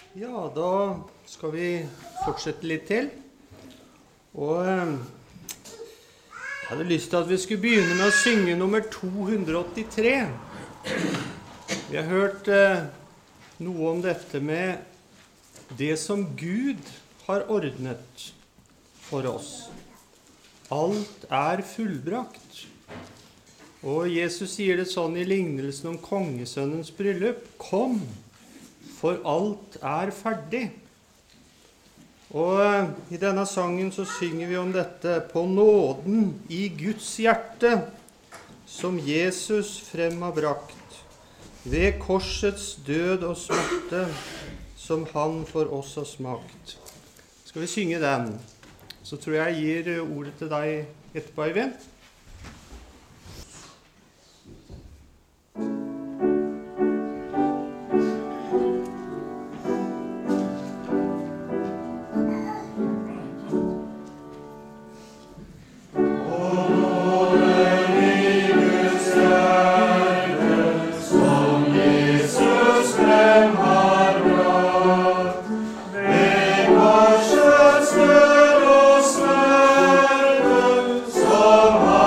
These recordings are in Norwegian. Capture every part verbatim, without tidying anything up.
Ja, da skal vi fortsette litt til. Og eh, jeg hadde lyst til at vi skulle begynne med å synge nummer to hundre åttitre. Vi har hørt eh, noe om dette med det som Gud har ordnet for oss. Alt er fullbrakt. Og Jesus sier det sånn i lignelsen om kongesønnens bryllup: Kom, for alt er ferdig. Og i denne sangen så synger vi om dette: På nåden i Guds hjerte, som Jesus frem har brakt, ved korsets død og smerte, som han for oss har smakt. Skal vi synge den? Så tror jeg jeg gir ordet til deg etterpå, Eivind. Som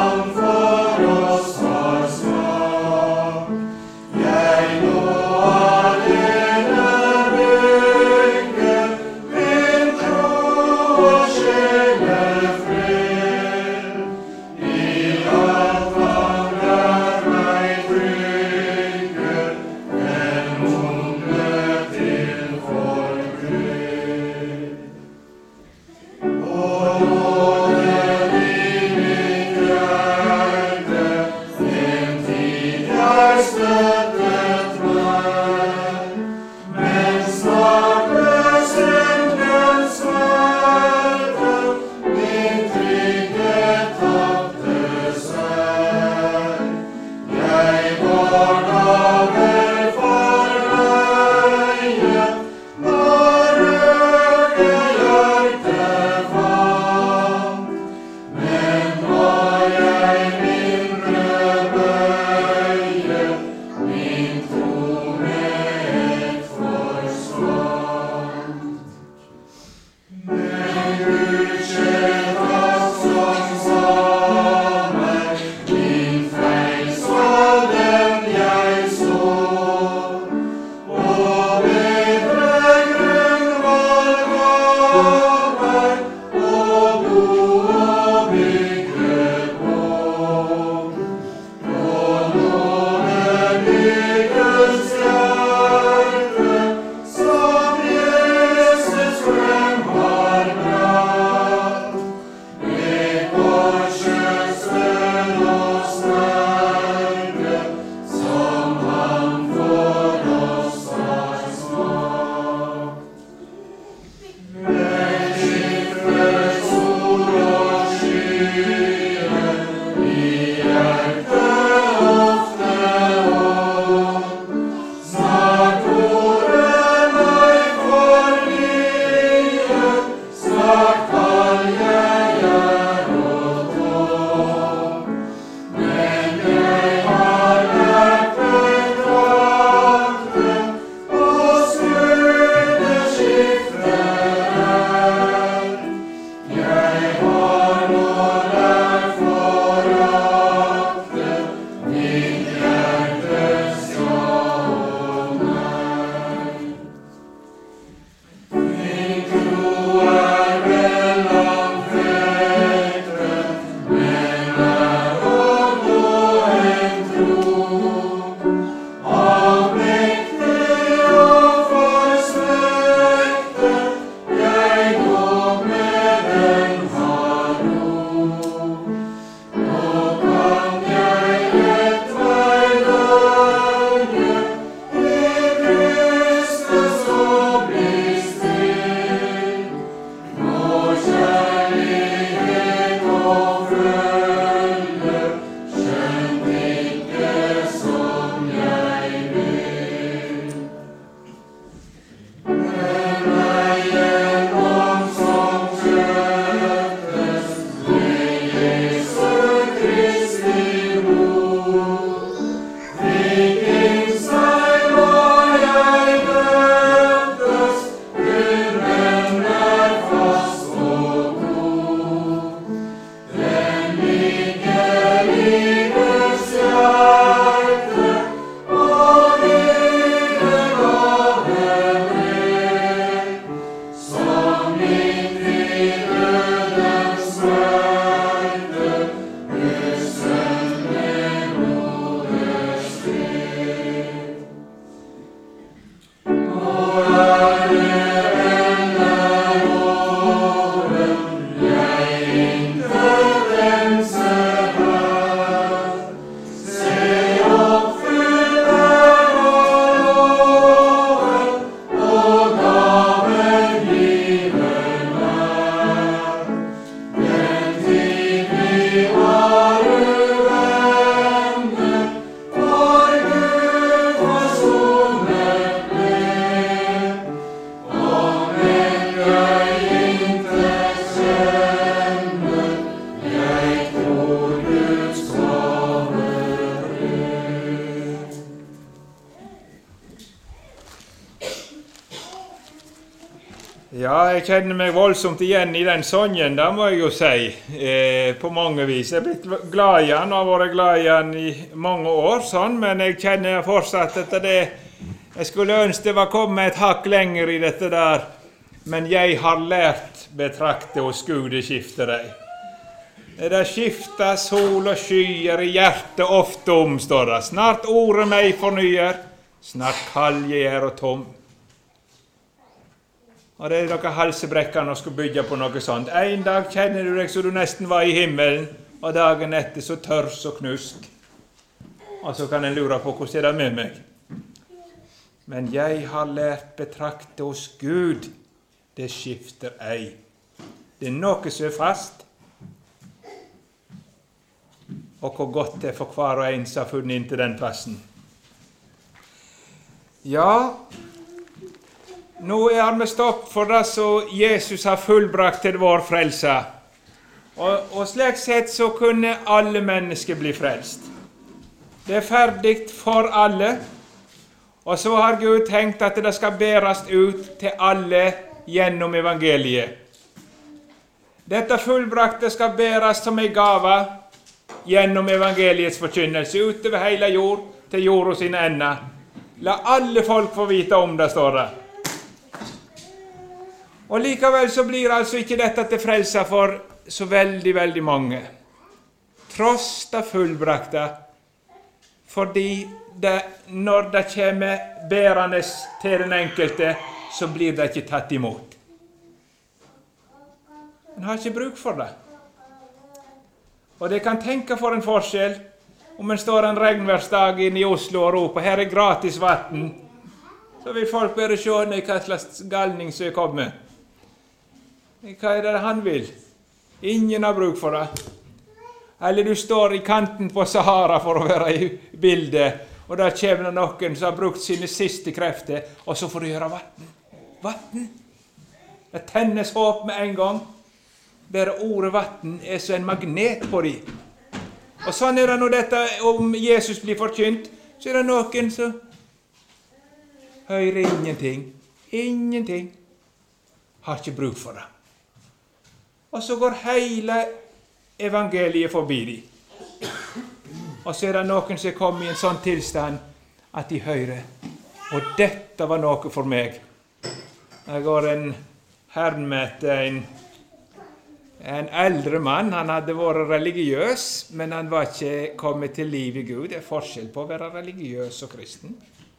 Ja, jeg kjenner meg voldsomt igjen i den sangen, da må jeg jo si, eh, på mange vis. Jeg er blitt glad i han, og har vært glad i han i mange år, sånn, men jeg kjenner fortsatt at det, jeg skulle ønske det var kommet et hakk lenger i dette der, men jeg har lært betrakte og skude skifter deg. Det skifter sol og skyer i hjertet ofte om, står det. Snart ordet meg fornyer, snart kald jeg er og tom. Og det er noe halsebrekkende å skulle bygge på noe sånt. En dag kjenner du deg så du nesten var i himmelen, og dagen etter så tørs og knusk. Og så kan en lure på hvordan er det med meg. Men jeg har lært betrakte hos Gud, det skifter ei. Det er noe som er fast, og hvor godt det er for hver og en som har funnet inn til den plassen. Ja, nå er vi stopp for det som Jesus har fullbrakt til vår frelse. Og, og slik sett så kunne alle mennesker bli frelst. Det er ferdig for alle, og så har Gud tenkt at det skal bæres ut til alle gjennom evangeliet. Dette fullbrakte skal bæres som en gave gjennom evangeliets forkynnelse utover hele jord til jorda sine ender. La alle folk få vite om det, står det. Og likevel så blir altså ikke dette til frelse for så veldig, veldig mange. Tross det fullbrakte, fordi det, når det kommer bærende til den enkelte, så blir det ikke tatt imot. En har ikke bruk for det. Og det kan tenke for en forskjell om en står en regnværsdag inne i Oslo og roper her er gratis vatten, så vil folk bare se hva slags galning som er kommet. Hva er det han vil? Ingen har bruk for det. Eller du står i kanten på Sahara for å være i bildet, og da kommer det noen som har brukt sine siste krefter, og så får du gjøre vatten. Vatten. Det tennes håp med en gang. Bare ordet vatten er så en magnet på dem. Og sånn er det når dette om Jesus blir forkynt, så er det noen som hører ingenting. Ingenting. Har ikke bruk for det. Og så går hele evangeliet forbi dem. Og så er det noen som kommer i en sånn tilstand at de hører. Og dette var noe for meg. Det går en herme etter en En eldre mann. Han hadde vært religiøs, men han var ikke kommet til liv i Gud. Det er forskjell på å være religiøs og kristen.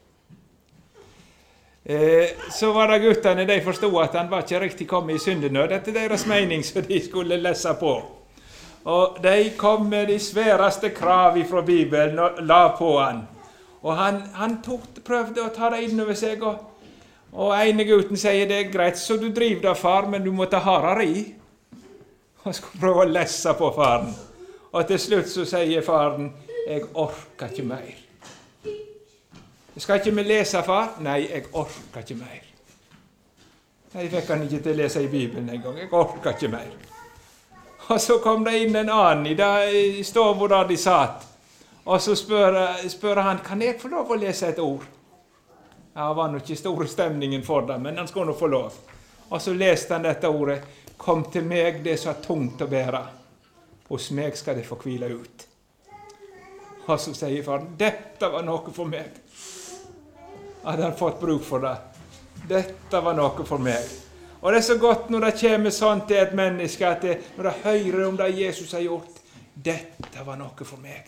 Eh, så var det guttene, de forstod at han var ikke riktig kommet i syndenød etter deres mening, så de skulle lese på. Og de kom med de sværeste krav fra Bibelen og la på han. Og han, han tok, prøvde å ta det inn over seg, og, og ene gutten sier det er greit, så du driver da, far, men du må ta hardere i. Og skulle prøve å lesse på faren. Og til slutt så sier faren, jeg orker ikke mer. Skal ikke vi lese, far? Nei, jeg orker ikke mer. Nei, jeg fikk han ikke til å lese i Bibelen en gang. Jeg orker ikke mer. Og så kom det inn en annen i, da, i stoven der de satt. Og så spør, spør han, kan jeg få lov å lese et ord? Ja, det var nok ikke store stemningen for det, men han skulle nok få lov. Og så leste han dette ordet, kom til meg det som er tungt å bære. Hos meg skal det få hvile ut. Og så sier faren, dette var noe for meg. Hadde han fått bruk for det. Dette var noe for meg. Og det er så godt når det kommer sånt til et menneske, at det, når det hører om det Jesus har gjort, dette var noe for meg.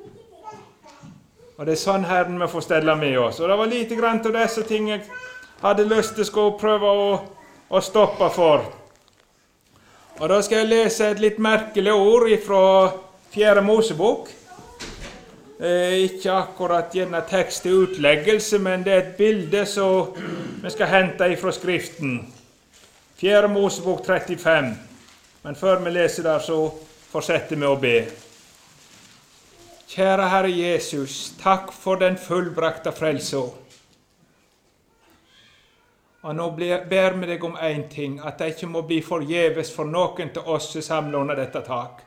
Og det er sånn Herren vi får stelle med oss. Og det var lite grann til disse ting jeg hadde lyst til å prøve å, å stoppe for. Og da skal jeg lese et litt merkelig ord fra fjerde Mosebok. Eh, ikke akkurat gjerne tekst til utleggelse, men det er et bilde som vi skal hente fra Skriften. fjerde Mosebok trettifem. Men før vi leser der, så fortsetter vi å be. Kjære Herre Jesus, takk for den fullbrakte frelse. Og nå ber vi deg om en ting, at det ikke må bli forgjeves for noen til oss som samler under dette tak.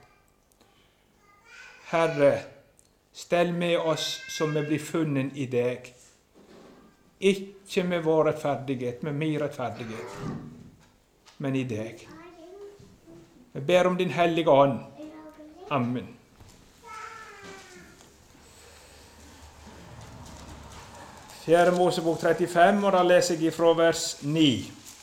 Herre, stell med oss som vi blir funnet i deg. Ikke med vår rettferdighet, med min rettferdighet. men i deg. Jeg ber om din hellige ånd. Amen. Fjerde Mosebok trettifem, og da leser jeg fra vers ni.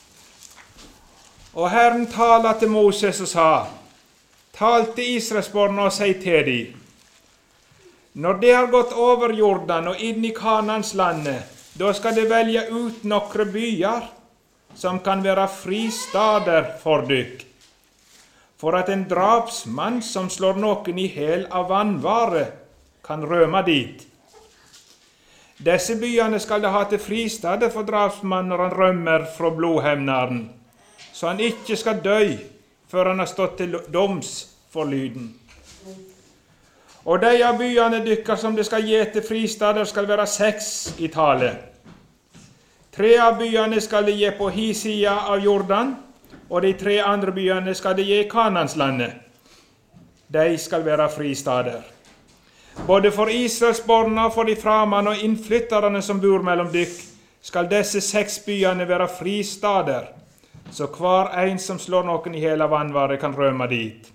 Og Herren talte til Moses og sa, tal til Israelsbarna og si til dem, når de har gått over Jordan og inn i Kanans landet, da skal de velge ut nokre byer som kan være fristader for dykk, for at en drapsmann som slår noen i hel av vannvare kan rømme dit. Disse byene skal de ha til fristader for drapsmann når han rømmer fra blodhevnaren, så han ikke skal dø før han har stått til doms for lyden. Og de av byene dykker som det skal gi til fristader skal være seks i tale. Tre av byene skal de gi på hi sida av Jordan, og de tre andre byene skal de gi i Kananslandet. De skal være fristader. Både for Israelsborna, for de framande og innflytterne som bor mellom dykk, skal disse seks byene være fristader, så hver en som slår noen i hele vannvare kan rømme dit.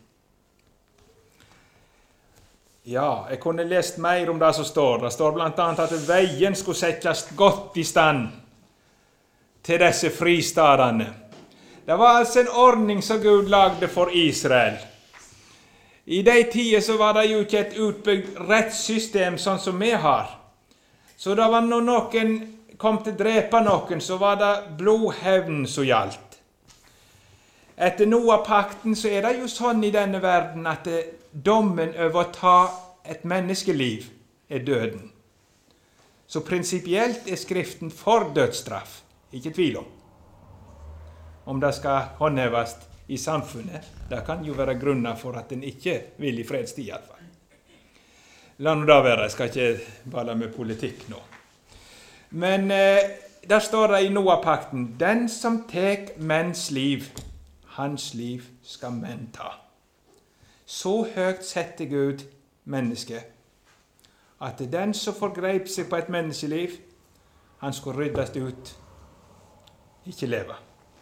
Ja, jeg kunne lest mer om det som står. Det står blant annet at veien skulle settes godt i stand til disse fristadene. Det var altså en ordning som Gud lagde for Israel. I de tider så var det jo ikke et utbygd rettssystem sånn som vi har. Så da var når noen kom til å drepe noen, så var det blodhevn som gjaldt. Etter Noah-pakten så er det jo sånn i denne verden at dommen over å ta et menneskeliv er døden. Så prinsipielt er Skriften for dødsstraff, ikke tvil om. Om det skal håndheves i samfunnet, det kan jo være grunner for at den ikke vil i fredstid i alle fall. La nå da være, jeg skal ikke balle med politikk nå. Men eh, der står det i Noah-pakten, den som tek menns liv, hans liv skal menn ta. Så høyt setter Gud mennesket, at den som forgrep seg på et menneskeliv, han skulle ryddes ut, ikke leve.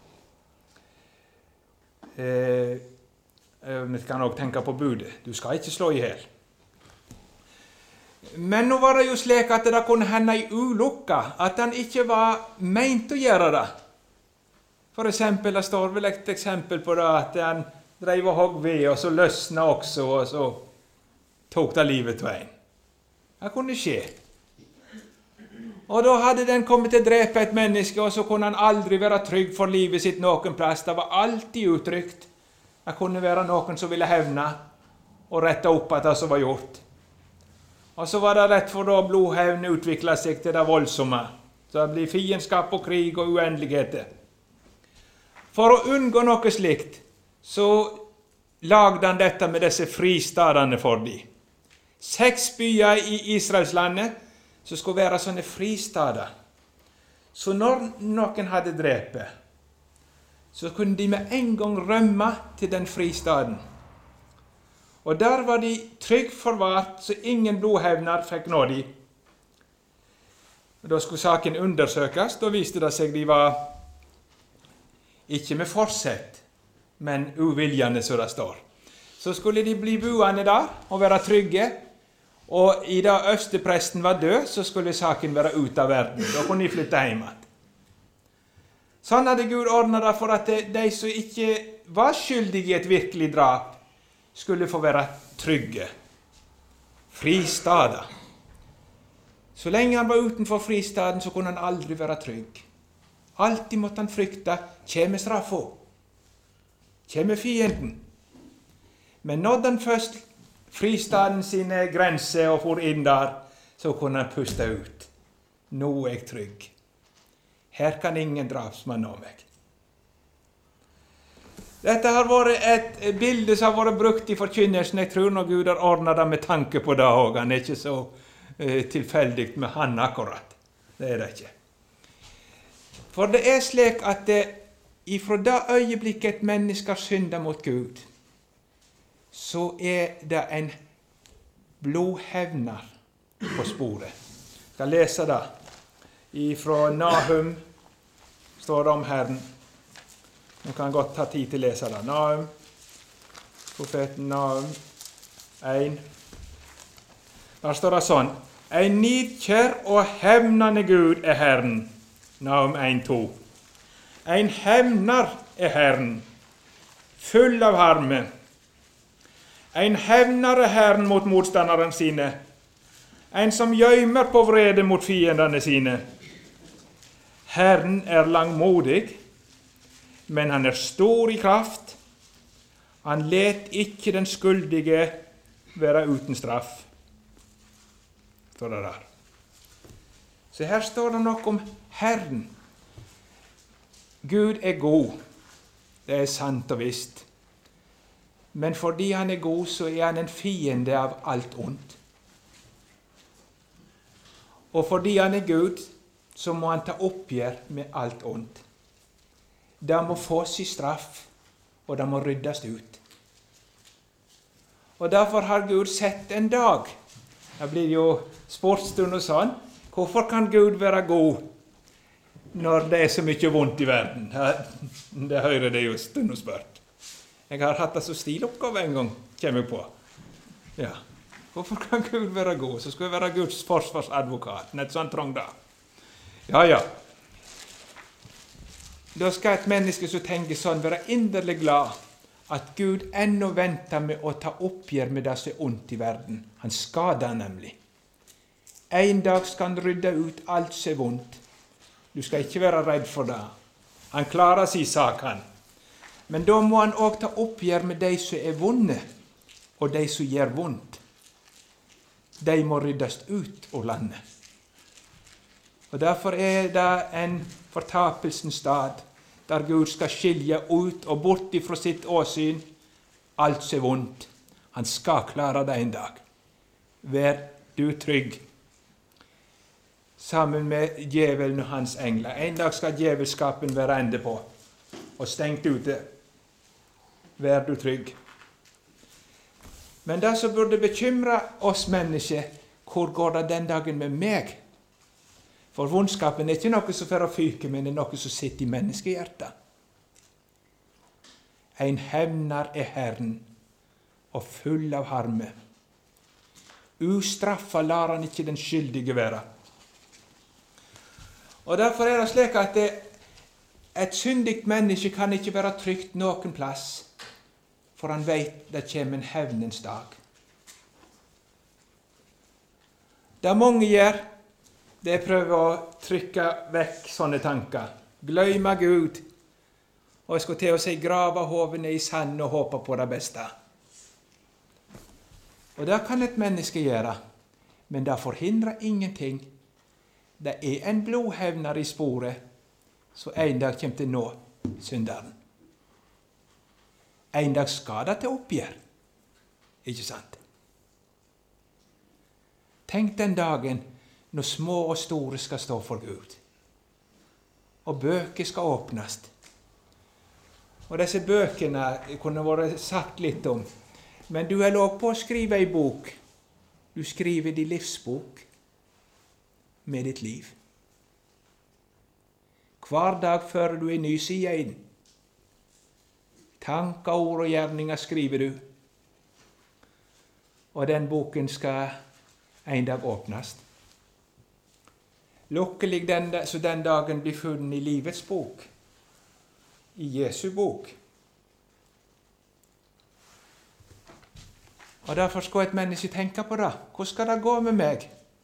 Eh, vi kan også tenke på budet. Du skal ikke slå i hel. Men nå var det jo slik at det kunne hende i ulukka, at han ikke var meint å gjøre det. For eksempel, det står vel et eksempel på det, at han drev og hogg ved, og så løsna også, og så tok det livet til en. Det kunne skje. Og da hadde den kommet til å drepe et menneske, og så kunne han aldri være trygg for livet sitt noen plass. Det var alltid utrygt. Det kunne være noen som ville hevne og rette opp at det som var gjort. Og så var det rett for da blodhevn utviklet seg til det voldsomme. Så det blir fiendskap og krig og uendeligheter. For å unngå noe slikt, så lagde han dette med disse fristadene for dem. Seks byer i Israelslandet, så skulle være sånne fristader. Så når noen hadde drepet, så kunne de med en gang rømme til den fristaden. Og der var de trygg forvart, så ingen blodhevner fikk nå de. Da skulle saken undersøkes, da viste det seg de var ikke med forsett, men uviljende, så det står. Så skulle de bli boende der og være trygge, og i da øverstepresten var død, så skulle saken være ut av verden. Da kunne de flytte hjem igjen. Sånn hadde Gud ordnet det for at de som ikke var skyldige i et virkelig drap, skulle få være trygge. Fristader. Så lenge han var utenfor fristaden, så kunne han aldri være trygg. Alltid måtte han frykte, kjeme straffa, kjeme fienden. Men nådde han først fristaden sine grenser og for inn der, så kunne han puste ut. Nå er jeg trygg. Her kan ingen drapsmann nå meg. Dette har vært et bilde som har vært brukt i forkynnelsen. Jeg tror når Gud har ordnet det med tanke på det også. Han er ikke så uh, tilfeldig med han akkurat. Det er det ikke. For det er slik at det, ifra det øyeblikket et menneske har syndet mot Gud, så er det en blodhevner på sporet. Jeg skal lese det. Ifra Nahum står det om Herren. Nå kan godt ta tid til å lese det. Nahum, profeten Nahum, en. Der står det sånn: «Ein nidkjær og hevnande Gud er Herren». Nahum en, to. «Ein hevnar er Herren, full av harme. Ein hevnar er Herren mot motstanderen sine, ein som gjøymer på vrede mot fiendene sine. Herren er langmodig, men han er stor i kraft. Han let ikke den skyldige være uten straff. Står det der. Så her står det nok om Herren. Gud er god. Det er sant og visst. Men fordi han er god, så er han en fiende av alt ondt. Og fordi han er Gud, så må han ta oppgjør med alt ondt. Det må få sin straff, og det må ryddes ut. Og derfor har Gud sett en dag. Det blir jo sportsstund og sånn. Hvorfor kan Gud være god når det er så mye vondt i verden? Det hører det jo stund og spørt. Jeg har hatt det så stiloppgave en gang, kommer jeg på. Ja. Hvorfor kan Gud være god? Så skal jeg være Guds forsvarsadvokat. Nett sånn trong da. Ja, ja. Da skal et menneske som tenker sånn være inderlig glad at Gud ennå venter med å ta oppgjør med det som er ondt i verden. Han skader nemlig. En dag skal han rydde ut alt som er vondt. Du skal ikke være redd for det. Han klarer sin sak, han. Men da må han også ta oppgjør med de som er vonde, og de som gjør vondt. De må ryddes ut av landet. Og derfor er det en fortapelsens stad, der Gud skal skilje ut og bort ifra sitt åsyn alt som er vondt. Han skal klare det en dag. Vær du trygg. Sammen med djevelen og hans engler. En dag skal djevelskapen være ende på, og stengt ute. Vær du trygg. Men det som burde bekymre oss mennesker, hvor går det den dagen med meg? For vondskapen er ikke noe som får å fyke, men det er noe som sitter i menneskehjertet. En hevnar er Herren, og full av harme. Ustraffa lar han ikke den skyldige være. Og derfor er det slik at det, et syndigt menneske kan ikke være trygt noen plass, for han vet det kommer en hevnens dag. Det mange gjør, det er prøve å trykke vekk sånne tanker. Gløyme Gud, og jeg skal til å si grave hovene i sand og håpe på det beste. Og det kan et menneske gjøre, men det forhindrer ingenting. Det er en blodhevner i sporet, så en dag kommer til nå synderen. En dag skal det til oppgjør, ikke sant? Tenk den dagen når små og store skal stå for Gud, og bøker skal åpnes. Og disse bøkene kunne vært sagt litt om, men du er lov på å skrive en bok. Du skriver din livsbok med ditt liv. Hver dag fører du en ny side inn. Tanker, ord og gjerninger skriver du. Og den boken skal en dag åpnes. Lukkelig den, så den dagen blir funnet i livets bok, i Jesu bok. Og derfor skal et menneske tenke på det. Hvordan skal det gå med meg?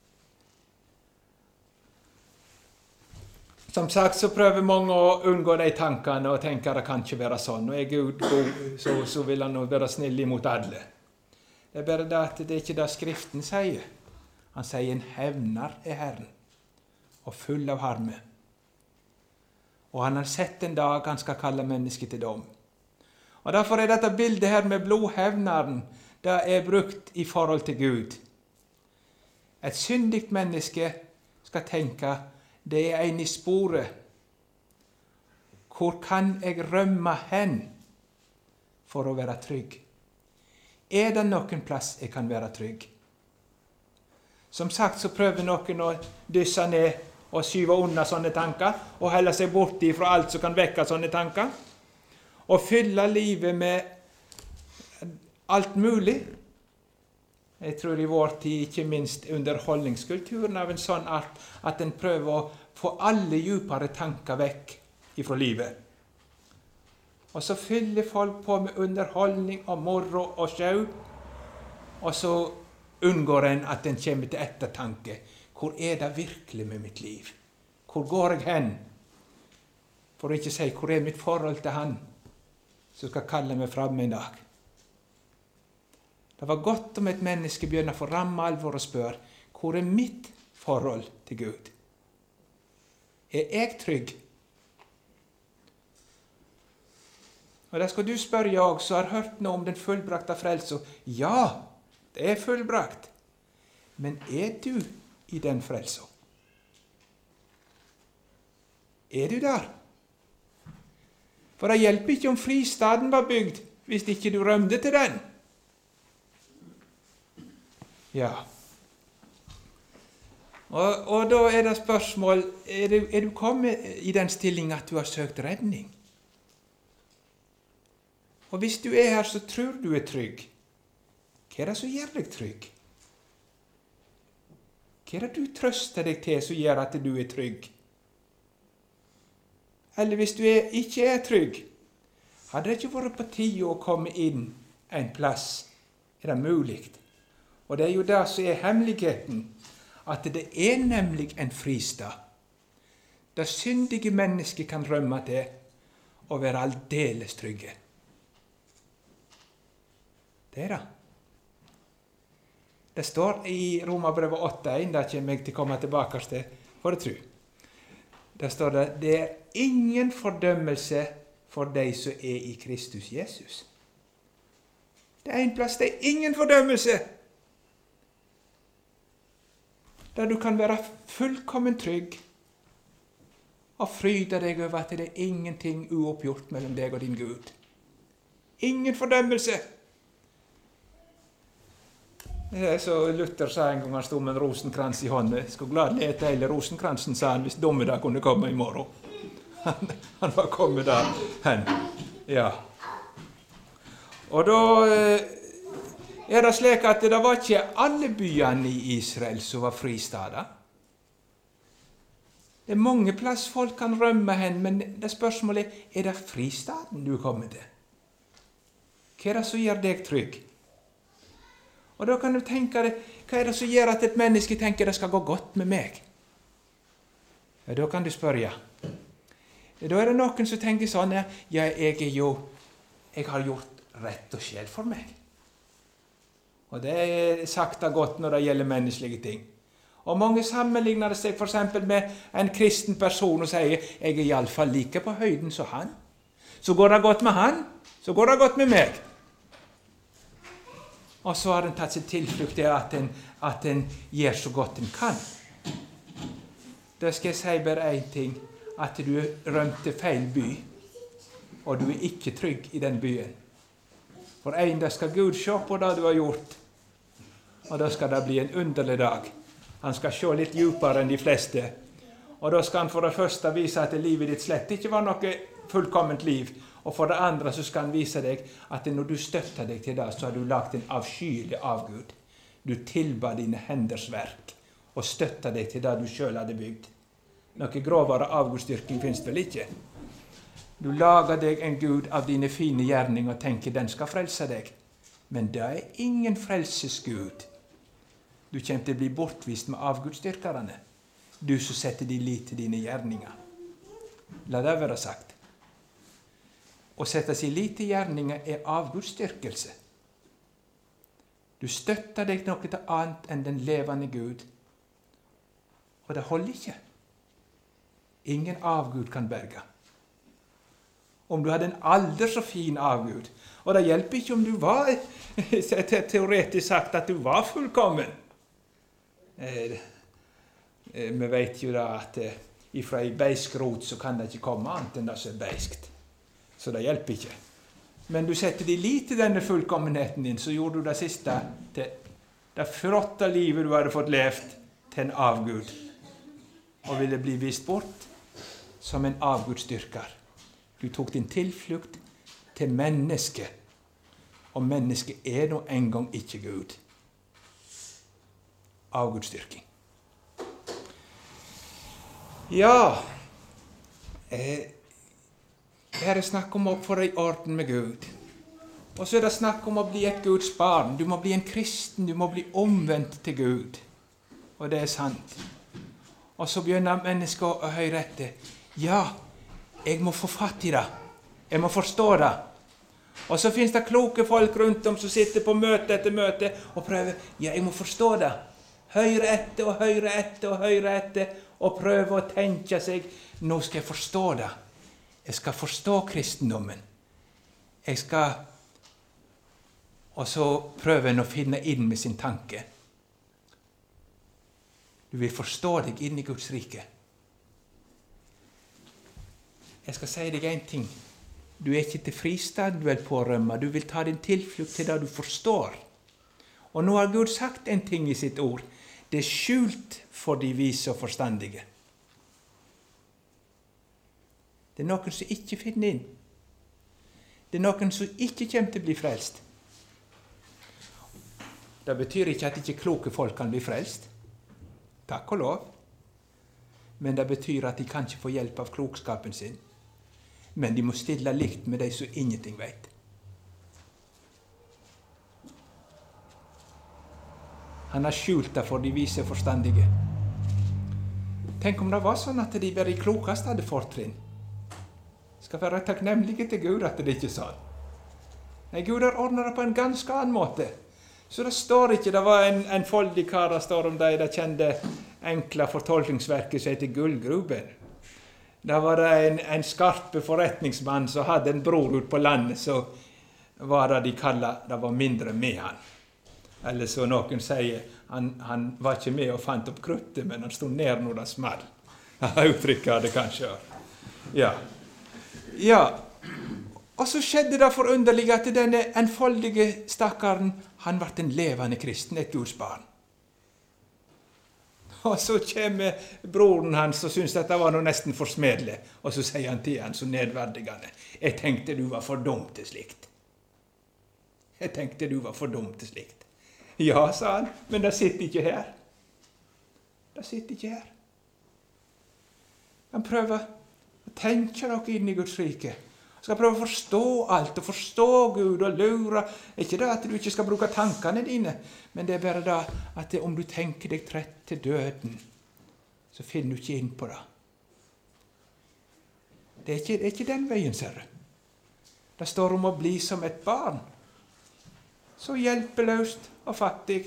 Som sagt så prøver mange å unngå de tankene og tenke at det kan ikke være sånn. Og er Gud god, så, så vil han være snill imot alle. Det er bare det at det er ikke det Skriften sier. Han sier en hevner er Herren, og full av harme. Og han har sett en dag han skal kalle mennesket til dom. Og derfor er dette bildet her med blodhevneren, det er brukt i forhold til Gud. Et syndigt menneske skal tenke, det er en i sporet. Hvor kan jeg rømme hen for å være trygg? Er det noen plass jeg kan være trygg? Som sagt så prøver noen å dysse ned og skyve unna sånne tanker, og helle seg bort ifra alt som kan vekke sånne tanker. og fylle livet med alt mulig. Jeg tror i vår tid, ikke minst underholdningskulturen av en sånn art, at en prøver å få alle djupere tanker vekk ifra livet. Og så fyller folk på med underholdning og moro og sjau, og så unngår en at en kommer til ettertanke. Hvor er det virkelig med mitt liv? Hvor går jeg hen? For å ikke si, hvor er mitt forhold til han som skal kalle meg fram en dag? Det var godt om et menneske begynner å få ramme alvor og spør, hvor er mitt forhold til Gud? Er jeg trygg? Og da skal du spørre jeg som har hørt noe om den fullbrakte frelse. Ja, det er fullbrakt. Men er du i den frelsen? Er du der? For det hjelper ikke om fristaden var bygd, hvis ikke du rømte til den. Ja. Og, og da er det spørsmål, er du, er du kommet i den stilling at du har søkt redning? Og hvis du er her, så tror du er trygg. Hva er det som gjør deg trygg? Hva er det du trøster deg til som gjør at du er trygg? Eller hvis du er, ikke er trygg, hadde det ikke vært på tide å komme inn en plass? Er det mulig? Og det er jo det som er hemmeligheten, at det er nemlig en fristad. Det syndige mennesket kan rømme til og være aldeles trygge. Det er det. Det står i Romerbrevet åtte en, det kommer jeg til å komme tilbake til, for å tro. Der står det, det er ingen fordømmelse for de som er i Kristus Jesus. Det er en plass, det er ingen fordømmelse. Der du kan være fullkommen trygg og fryde deg over at det er ingenting uoppgjort mellom deg og din Gud. Ingen fordømmelse. Det er så Luther sa en gang han stod med en rosenkrans i hånden. Jeg skulle gladelig ete hele rosenkransen, sa han, hvis dommedag kunne komme i morgen. Han, han var kommet der hen. Ja. Og da eh, er det slik at det var ikke alle byene i Israel som var fristader. Det er mange plass folk kan rømme hen, men det spørsmålet er, er det fristaden du kommer til? Hva er det som gjør deg trygg? Og da kan du tenke deg, hva er det som gjør at et menneske tenker det skal gå godt med meg? Ja, da kan du spørre. Da er det noen som tenker sånn, ja, jeg er jo, jeg har gjort rett og skjeld for meg. Og det er sagt av godt når det gjelder menneskelige ting. Og mange sammenligner det seg for eksempel med en kristen person og sier, jeg er i alle fall like på høyden som han. Så går det godt med han, så går det godt med meg. Og så har en tatt seg tilflukt til at en, at en gjør så godt en kan. Da skal jeg si bare en ting, at du rømte feil by, og du er ikke trygg i den byen. For en, da skal Gud se på det du har gjort, og da skal det bli en underlig dag. Han skal se litt djupere enn de fleste, og da skal han for det første vise at livet ditt slett ikke var noe fullkomment liv, og for det andre så skal han vise deg at når du støtter deg til det, så har du lagt en avskyelig avgud. Du tilba dine henders verk, og støtter deg til det du selv hadde bygd. Noe grovere avgudstyrking finnes vel ikke. Du lager deg en Gud av dine fine gjerninger og tenker den skal frelse deg. Men det er ingen frelsesgud. Du kommer til å bli bortvist med avgudstyrkerne. Du som setter din lit til dine gjerninger. La det være sagt. Å sette sin lit til gjerninger er avgudstyrkelse. Du støtter deg noe til annet enn den levende Gud. Og det holder ikke. Ingen avgud kan berge. Om du hadde en aldri så fin avgud, og det hjelper ikke om du var, teoretisk sagt, at du var fullkommen. Eh, eh, vi vet jo da at eh, ifra en beisk rot så kan det ikke komme annet enn det som er beiskt. Så det hjelper ikke. Men du setter din lit til denne fullkommenheten din, så gjorde du det siste til det flotte livet du hadde fått levd til en avgud, og ville bli vist bort som en avgudstyrker. Du tok din tilflukt til mennesket. Og mennesket er nå en gang ikke Gud. Avgudsdyrking. Ja, eh, her er snakk om å få det i orden med Gud. Og så er det snakk om å bli et Guds barn. Du må bli en kristen, du må bli omvendt til Gud. Og det er sant. Og så begynner mennesket å høre etter. Ja, jeg må få fatt i det. Jeg må forstå det. Og så finnes det kloke folk rundt om som sitter på møte etter møte og prøver. Ja, jeg må forstå det. Høre etter og høre etter og høre etter og prøve å tenke seg. Nå skal jeg forstå det. Jeg skal forstå kristendommen. Jeg skal... Og så prøver en å finne inn med sin tanke. Du vil forstå deg inn i Guds rike. Jeg skal si deg en ting. Du er ikke til fristand du er på å rømme. Du vil ta din tilflukt til det du forstår. Og nå har Gud sagt en ting i sitt ord. Det er skjult for de vise og forstandige. Det er noen som ikke finner inn. Det er noen som ikke kommer til å bli frelst. Det betyr ikke at ikke kloke folk kan bli frelst. Takk og lov. Men det betyr at de kan ikke få hjelp av klokskapen sin. Men de må stille likt med de som ingenting vet. Han har skjult det for de vise forstandige. Tenk om det var sånn at de bare klokest hadde fortrinn. Skal være takknemlige til Gud at det ikke er sånn. Nei, Gud har ordnet det på en ganske annen måte. Så det står ikke, det var en, en foldig kar, det står om de, det kjente enkle fortolkningsverket som heter Gullgruben. Da var det en, en skarpe forretningsmann som hadde en bror ut på landet, så var det de kallet, det var mindre med han. Eller så noen sier, han, han var ikke med og fant opp kruttet, men han stod ned når det small. Uttrykket hadde kanskje. Ja. Ja. Og så skjedde det forunderlig at denne enfoldige stakkaren, han ble en levende kristen, et Guds barn. Og så kommer broren hans og synes at det var noe nesten forsmedelig, og så sier han til han så nedverdigende, jeg tenkte du var for dum til slikt. Jeg tenkte du var for dum til slikt. Ja, sa han, men det sitter ikke her. Det sitter ikke her. Han prøver å tenke dere inn i Guds rike. Skal prøve å forstå alt, og forstå Gud, og lure. Ikke det at du ikke skal bruke tankene dine, men det er bare det at det, om du tenker deg trett til døden, så finner du ikke inn på det. Det er ikke, det er ikke den veien, ser du. Det står om å bli som et barn. Så hjelpeløst og fattig.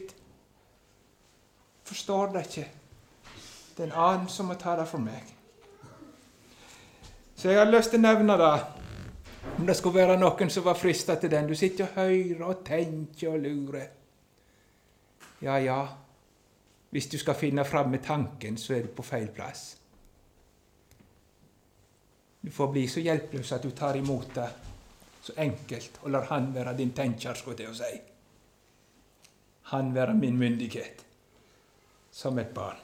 Forstår det ikke. Det er en annen som må ta det for meg. Så jeg har lyst til å nevne det. Om det skulle være noen som var fristet til den. Du sitter og hører og tenker og lurer. Ja, ja. Hvis du skal finne frem med tanken, så er du på feil plass. Du får bli så hjelpeløs at du tar imot det så enkelt, og lar han være din tenker, skulle jeg si. Han være min myndighet, som et barn.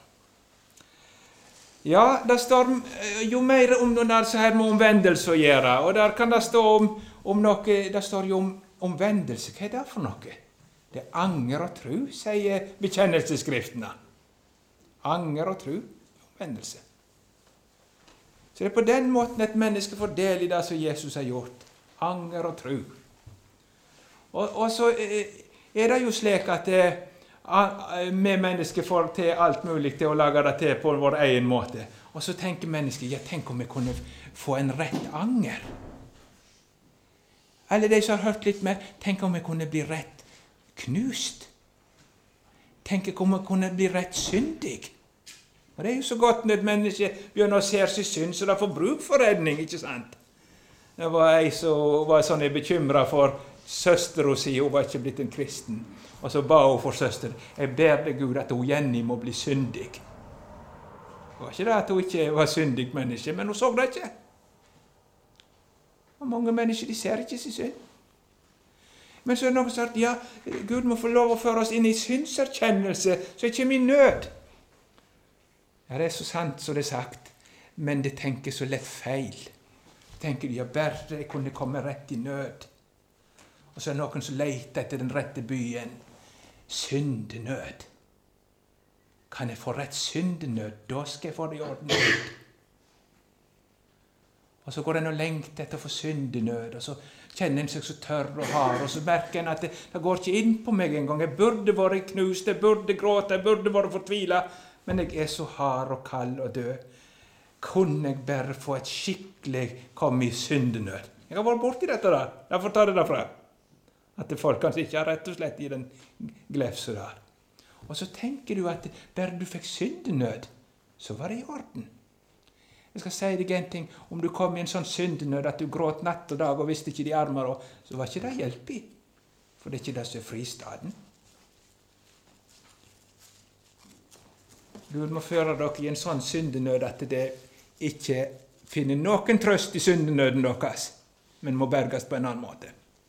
Ja, det står jo mer om noe der så her med omvendelse å gjøre, og der kan det stå om, om noe, det står jo om omvendelse. Hva er det for noe? Det er anger og tro, sier bekjennelsesskriftene. Anger og tro, omvendelse. Så det er på den måten et menneske får del i det som Jesus har gjort. Anger og tro. Og, og så er det jo slik at det, vi mennesker får til alt mulig til å lage det til på vår egen måte. Og så tenker mennesker, ja, tenk om vi kunne få en rett anger. Eller de som har hørt litt mer, tenk om vi kunne bli rett knust. Tenk om vi kunne bli rett syndig. Og det er jo så godt når et menneske begynner å se seg synd, så det får bruk for redning, ikke sant? Det var ei som var sånn bekymret for søsteren sin, hun var ikke blitt en kristen. Og så ba hun for søster, jeg ber deg Gud at hun Jenny må bli syndig. Det var ikke det at hun ikke var syndig menneske, men hun så det ikke. Og mange mennesker, de ser ikke sin synd. Men så er det noen som sagt, ja, Gud må få lov å føre oss inn i syndserkjennelse, så er ikke min nød. Ja, det er så sant som det er sagt, men det tenker så lett feil. tenker du, ja, bare jeg kunne komme rett i nød. Og så er det noen som leter etter den rette byen. Syndenød. Kan jeg få rett syndenød? Da skal jeg få det i orden. Og så går en og lengter etter å få syndenød, og så kjenner en seg så tørr og hard, og så merker en at det, det går ikke inn på meg en gang. Jeg burde vært knust, jeg burde gråte, jeg burde vært fortvilet, men jeg er så hard og kald og død. Kunne jeg bare få et skikkelig komme i syndenød? Jeg har vært borti dette da, derfor tar jeg det derfra. At det folk kanskje ikke har rett og slett i den glefse der. Og så tenker du at bare du fikk syndenød, så var det i orden. Jeg skal si deg en ting, om du kom i en sånn syndenød at du gråt natt og dag og visste ikke de armer, og, så var ikke det hjelp i. For det er ikke det som er fristaden. Gud må føre dere i en sånn syndenød at det ikke finner noen trøst i syndenøden deres, men må berges på en annen måte.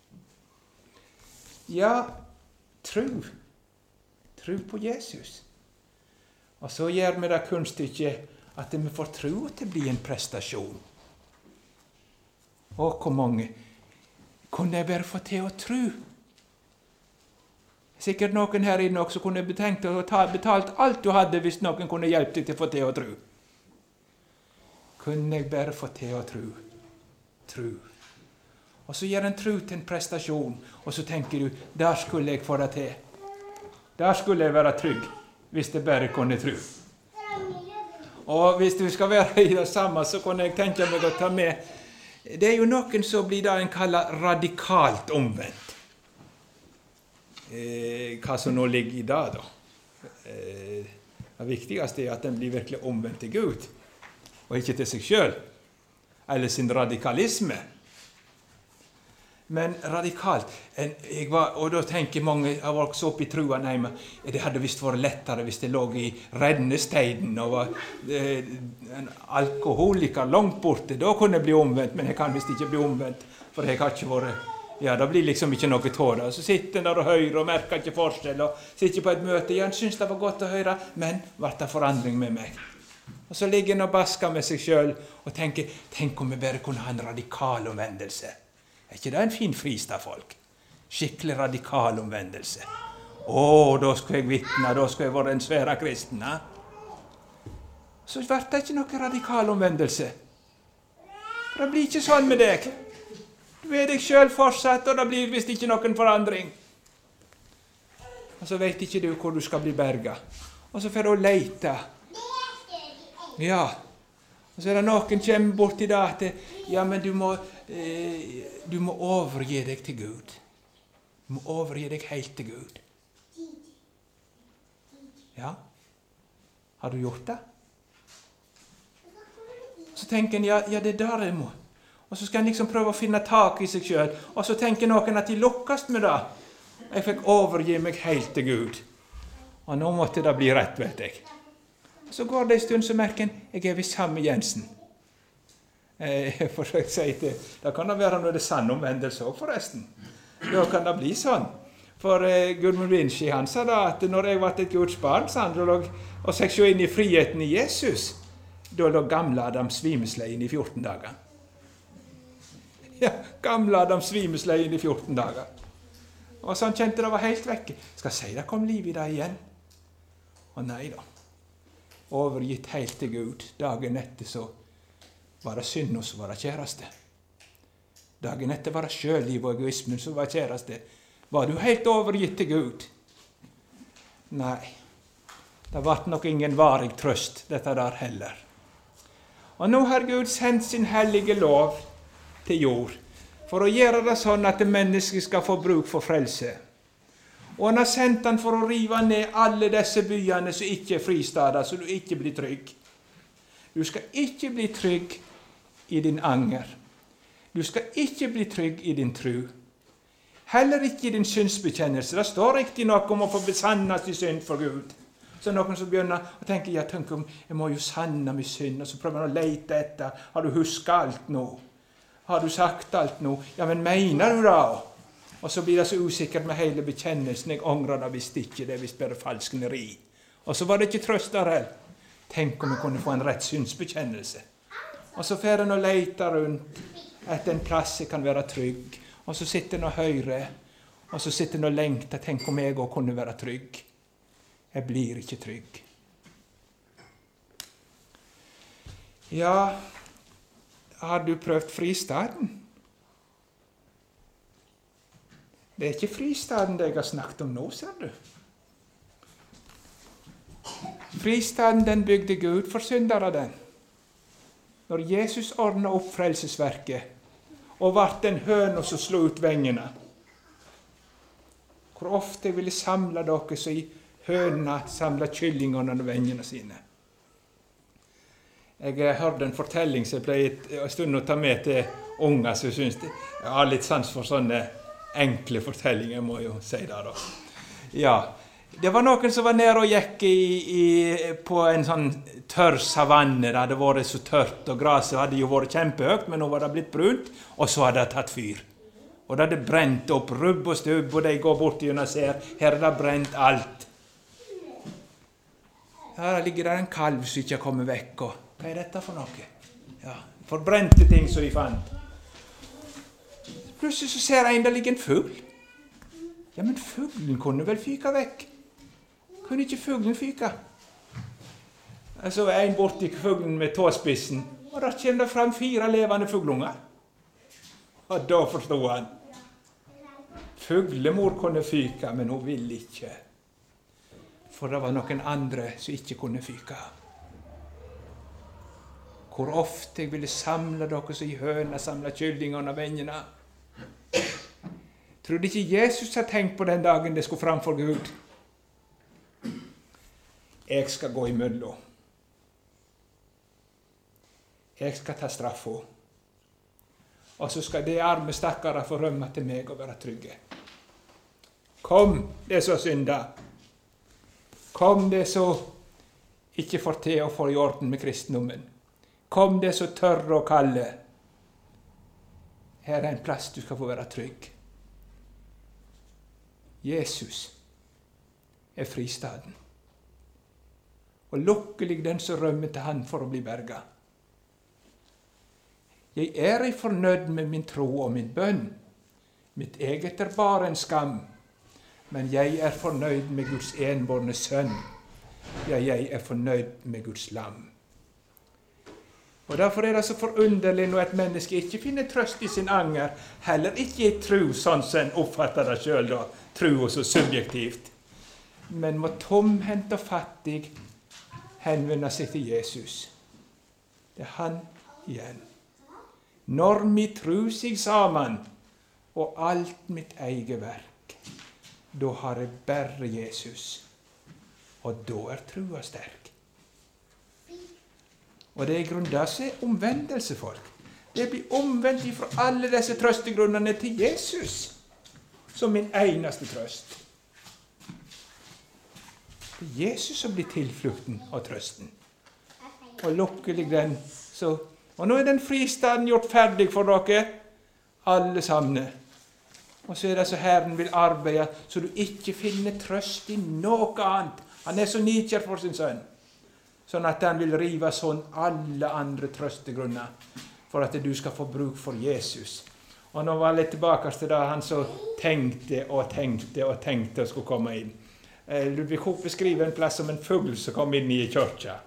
Ja, tro. Tro på Jesus. Og så gjør vi det kunststykket at vi får tro til å bli en prestasjon. Og hvor mange kunne jeg bare få til å tro? Sikkert noen her inne også kunne betenkt å ta betalt alt du hadde hvis noen kunne hjelpe deg til å få til å tro. Kunne jeg bare få til å tro? Tro. Og så gjør en tro til en prestasjon, og så tenker du, der skulle jeg få det til. Der skulle jeg være trygg, hvis jeg bare kunne tro. Og hvis du skal være i det samme, så kunne jeg tenke meg å ta med. Det er jo noen som blir det en kaller radikalt omvendt. Eh, hva som nå ligger i det, da. Eh, det viktigste er at den blir virkelig omvendt til Gud, og ikke til seg selv, eller sin radikalisme. Men radikalt, en, jeg var, og da tenker mange, jeg var også oppe i trua, nei, men det hadde visst vært lettere hvis det lå i Rennesteiden og var eh, en alkoholiker langt borte. Da kunne jeg bli omvendt, men jeg kan visst ikke bli omvendt, for jeg har ikke vært, ja, det blir liksom ikke noe tål. Så sitter en der og hører og merker ikke forskjell, og sitter på et møte, ja, en synes det var godt å høre, men ble det forandring med meg. Og så ligger en og basker med seg selv, og tenker, tenk om vi bare kunne ha en radikal omvendelse. Er ikke det en fin fristad, folk? Skikkelig radikal omvendelse. Å, da skal jeg vitne, da skal jeg være en svære kristen. Ja? Så blir det ikke noe radikal omvendelse. For det blir ikke sånn med deg. Du er deg selv fortsatt, og det blir visst ikke noen forandring. Og så vet ikke du hvor du skal bli berget. Og så får du lete. Ja. Og så er det noen som kommer bort til det at ja, men du må, eh, du må overgi deg til Gud. Du må overgi deg helt til Gud. Ja. Har du gjort det? Så tenker en, ja, ja, det er der jeg må. Og så skal en liksom prøve å finne tak i seg selv. Og så tenker noen at de lukkast med det. Jeg fikk overgi meg helt til Gud. Og nå måtte det bli rett, vet jeg. Så går det en stund, så merker en, jeg er visst sammen med Jensen. Eh, for jeg sier det, da kan det være når det er sann omvendelse også, forresten. Da kan det bli sånn. For eh, Gudmund Vinci, han sa da at når jeg var et Guds barn, så han lå og seg så inn i friheten i Jesus, da lå gamle Adam svimesleien i fjorten dager. Ja, gamle Adam svimesleien i fjorten dager. Og så han kjente det var helt vekke. Skal jeg si det kom liv i det igjen? Og nei da. Overgitt helt til Gud. Dagen etter så var det synd, og så var det kjæreste. Dagen etter var det sjølliv og egoismen som var kjæreste. Var du helt overgitt til Gud? Nei. Det ble nok ingen varig trøst, dette der heller. Og nå har Gud sendt sin hellige lov til jord, for å gjøre det sånn at mennesket skal få bruk for frelse. Og han har sendt han for å rive ned alle disse byene som ikke er fristader, så du ikke blir trygg. Du skal ikke bli trygg i din anger. Du skal ikke bli trygg i din tro. Heller ikke i din synsbekjennelse. Det står riktig nok om å få besanne sin synd for Gud. Så noen som begynner å tenke, ja, tenk om jeg må jo sanne min synd, og så prøver han å lete etter. Har du husket alt nå? Har du sagt alt nå? Ja, men mener du da? Og så blir det så usikkert med hele bekjennelsen. Jeg angrer det visst ikke, det er visst bare falskneri. Og så var det ikke trøst der heller. Tenk om vi kunne få en rett synsbekjennelse. Og så fer en og leter rundt. etter en plass jeg kan være trygg. Og så sitter han og hører, og så sitter han og lengter. Tenk om jeg også kunne være trygg. Jeg blir ikke trygg. Ja, har du prøvd fristaden? Det er ikke fristaden det jeg har snakket om nå, ser du. Fristaden den bygde Gud for syndere den. Når Jesus ordnet opp frelsesverket, og vart en høn og så slo ut vengene. Hvor ofte jeg ville samle dere så i høna samle kyllingene og vengene sine. Jeg hørte en fortelling som jeg ble en stund å ta med til unger, så jeg synes det, jeg har litt sans for sånne enkle fortellinger, må jeg jo si det da. Ja, det var noen som var nede og gikk i, i, på en sånn tørr savanne. Det hadde vært så tørt, og gresset hadde jo vært kjempehøgt, men nå var det blitt brunt, og så hadde det tatt fyr. Og det hadde brent opp rubb og stubb, og de går bort igjen og ser, her er det brent alt. Her ligger det en kalv som ikke har kommet vekk, og hva er dette for noe? Ja, forbrente ting som de fant. Plutselig så ser en, det ligger en fugl. Ja, men fuglen kunne vel fyka vekk. Kunne ikke fuglen fyka? Så er en borti fuglen med tåspissen, og da kommer det frem fire levende fuglunger. Og da forstod han. Fuglemor kunne fyka, men hun ville ikke. For det var noen andre som ikke kunne fyka. Hvor ofte jeg ville samle dere så i høna, samle kyllingene og vennene. Tror du ikke Jesus har tenkt på den dagen det skulle fram for Gud? Jeg skal gå imellom. Jeg skal ta straffa. Og så skal de arme stakkare få rømme til meg og være trygge. Kom, det som synder. Kom, det som ikke får til å få i orden med kristendommen. Kom, det som tørre og kalde. Her er en plass du skal få være trygg. Jesus er fristaden. Og lukkelig den som rømmer til han for å bli berga. Jeg er ei fornøyd med min tro og min bønn. Mitt eget er bare en skam, men jeg er fornøyd med Guds enbårne sønn. Ja, jeg er fornøyd med Guds lam. Og derfor er det så forunderlig når et menneske ikke finner trøst i sin anger, heller ikke i tro, sånn som en oppfatter det selv da, tro og så subjektivt, men må tomhendt og fattig henvende seg til Jesus. Det er han igjen. Når mi tru sig sammen, og alt mitt eget verk, da har jeg bare Jesus, og da er trua sterk. Og det er grunn av seg omvendelse, folk. Det blir omvendt fra alle disse trøstegrunnene til Jesus, som min eneste trøst. Det er Jesus som blir tilflukten og trøsten. Og lukkelig den, så... Og nå er den fristaden gjort ferdig for dere, alle sammen. Og så er det så Herren vil arbeide, så du ikke finner trøst i noe annet. Han er så nidkjær for sin sønn, sånn at han vil rive sånn alle andre trøstegrunner, for at du skal få bruk for Jesus. Og nå var jeg litt tilbake til det han så tenkte og tenkte og tenkte å skulle komme inn. Ludvig Hoff beskriver en plass som en fugl som kom inn i kirka.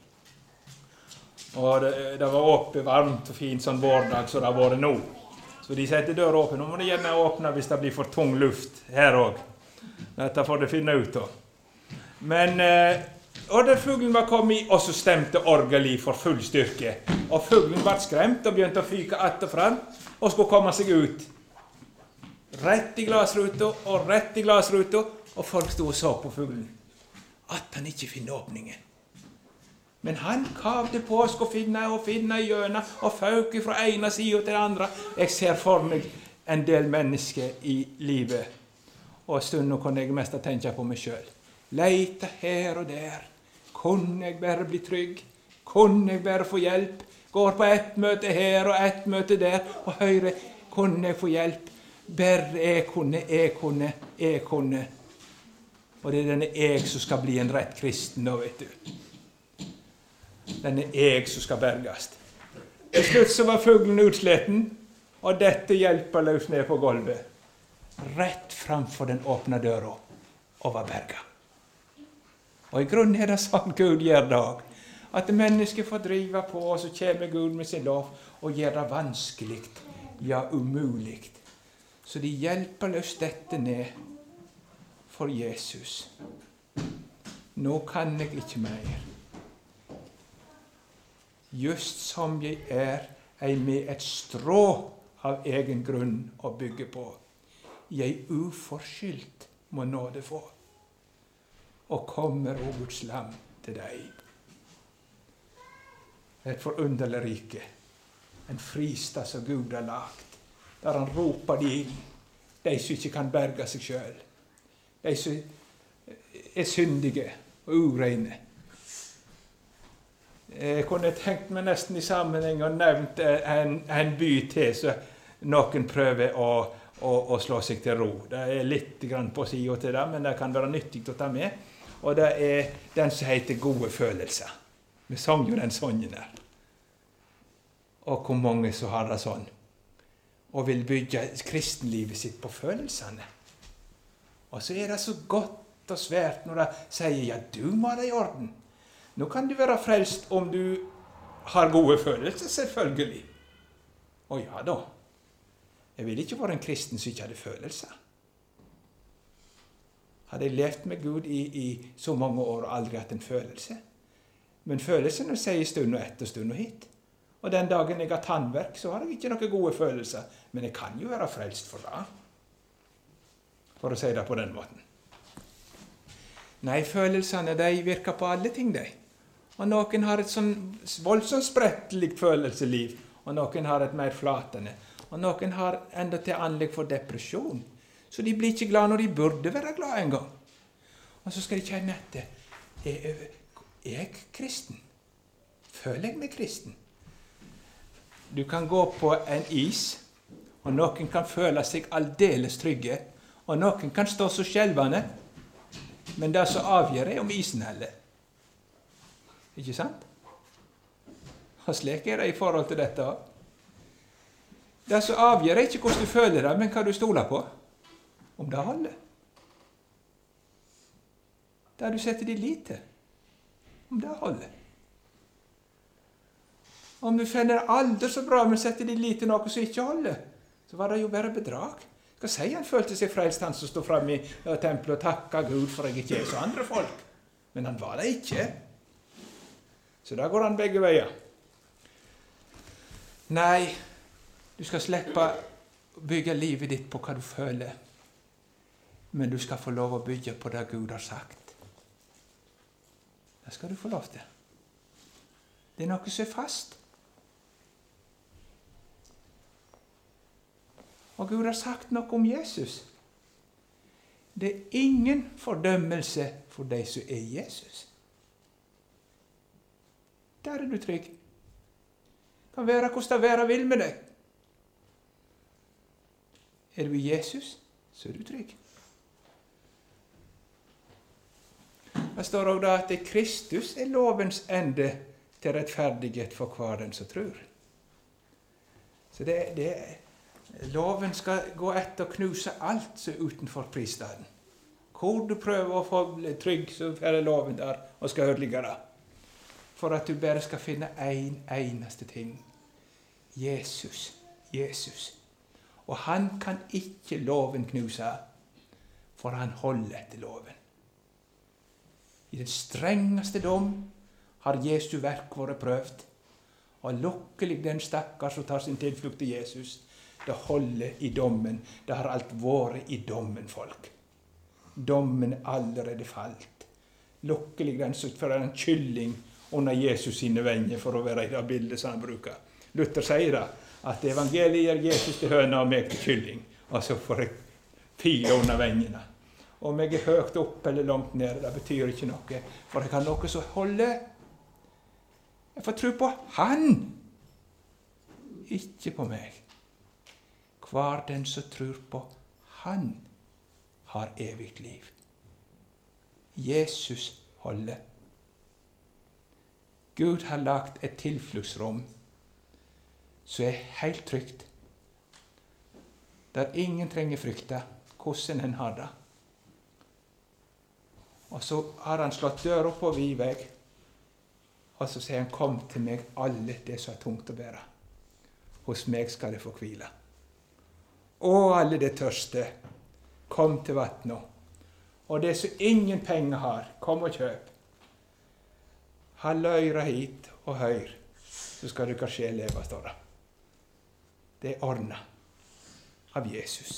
Og det, det var oppe varmt og fint sånn vårdag som det har vært nå. Så de setter døra åpen. Nå må de gjerne åpne hvis det blir for tung luft her også. Dette får de finne ut av. Men, eh, og der fuglen var kommet i, og så stemte orgelet for full styrke. Og fuglen ble skremt og begynte å fyke att og fram, og skulle komme seg ut. Rett i glasruta, og rett i glasruta, og folk stod og så på fuglen. At han ikke finner åpningen. Men han kavde på og skulle finne og finne i hjørna, og fauk fra ene siden til andre. Jeg ser for meg en del mennesker i livet, og stunden kunne jeg mest tenke på meg selv. Leite her og der. Kunne jeg bare bli trygg? Kunne jeg bare få hjelp? Går på ett møte her og ett møte der, og høyre, kunne jeg få hjelp? Bare jeg kunne, jeg kunne, jeg kunne. Og det er denne jeg som skal bli en rett kristen nå, vet du. Den er jeg som skal bergast. Til slutt så var fuglen utsletten, og dette hjelpeløst ned på gulvet. Rett framfor den åpne døra over berga. Og i grunnen er det sånn Gud gjør det òg. At mennesker får drive på, og så kommer Gud med sin lov og gjør det vanskelig, ja umulig. Så de hjelpeløst dette ned for Jesus. Nå kan jeg ikke mer. Just som jeg er, jeg med et strå av egen grunn å bygge på. Jeg uforskyldt må nåde få, og kommer, o Guds lam, til deg. Et forunderlig rike, en fristad som Gud har lagt, der han roper de inn, de som ikke kan berge seg selv, de som er syndige og ureine. Jeg kunne tenkt meg nesten i sammenheng og nevnt en, en by til, så noen prøver å, å, å slå seg til ro. Det er litt grann på siden til det, men det kan være nyttig å ta med. Og det er den som heter gode følelser. Vi sang jo den sangen der. Og hvor mange som har det sånn, og vil bygge kristenlivet sitt på følelsene. Og så er det så godt og svært når de sier, ja, du må ha det i orden. Nå kan du være frelst om du har gode følelser, selvfølgelig. Og ja da, jeg vil ikke være en kristen som ikke hadde følelser. Hadde jeg levd med Gud i, i så mange år og aldri hatt en følelse. Men følelsene sier stund og etter stund og hit. Og den dagen jeg har tannverk, så har jeg ikke noen gode følelser. Men jeg kan jo være frelst for det. For å si det på den måten. Nei, følelsene, de virker på alle ting, de. Og noen har et sånn voldsomt sprettelig følelseliv, og noen har et mer flatende. Og noen har enda til anlegg for depresjon. Så de blir ikke glad når de burde være glad en gang. Og så skal de kjenne etter. Er jeg kristen? Føler jeg meg kristen? Du kan gå på en is, og noen kan føle seg aldeles trygge, og noen kan stå så skjelvende, men det som avgjør er om isen heller. Ikke sant? Og slik er det i forhold til dette. Det som avgjør er ikke hvordan du føler det, men hva du stoler på. Om det holder. Det du setter din lit til. Om det holder. Om du finner det aldri så bra, men setter din lit til noe som ikke holder, så var det jo bare bedrag. Skal si han følte seg frelst, han som stod frem i tempelet og takket Gud for jeg ikke er så andre folk. Men han var det ikke. Så da går han begge veier. Nei, du skal slippe å bygge livet ditt på hva du føler. Men du skal få lov å bygge på det Gud har sagt. Det skal du få lov til. Det er noe som er fast. Og Gud har sagt noe om Jesus. Det er ingen fordømmelse for de som er Jesus. Der er du trygg. Det kan være hvordan det være vil med deg. Er du i Jesus, så er du trygg. Det står også da at Kristus er lovens ende til rettferdighet for hver den som tror. Så det, det, loven skal gå etter å knuse alt som er utenfor prisstaden. Hvor du prøver å få trygg, så er det loven der og skal ødelegge det. For at du bare skal finne en eneste ting. Jesus, Jesus. Og han kan ikke loven knuse, for han holder etter loven. I den strengeste dom har Jesu verk vært prøvd, og lukkelig den stakkar som tar sin tilflukt til Jesus. Det holder i dommen. Det har alt vært i dommen, folk. Dommen er allerede falt. Lukkelig den som fører en kylling under Jesus sine venger, for å være i det bildet som han bruker. Luther sier da, at evangeliet er Jesus til høna og meg til kylling, og så får jeg fire under vengene. Om jeg er høyt opp eller langt ned, det betyr ikke noe, for jeg har noe som holder. Jeg får tro på han, ikke på meg. Hver den som tror på han, har evig liv. Jesus holder. Gud har lagt et tilfluktsrom som er helt trygt der ingen trenger frykte hvordan en har det. Og så har han slått døra på vid vei, og så sier han, kom til meg alle det som er tungt å bære. Hos meg skal det få hvile. Og alle det tørste, kom til vattnet. Og det som ingen penger har, kom og kjøp. Ha løyra hit og høyr, så skal du kanskje leve, står det. Det er ordnet av Jesus.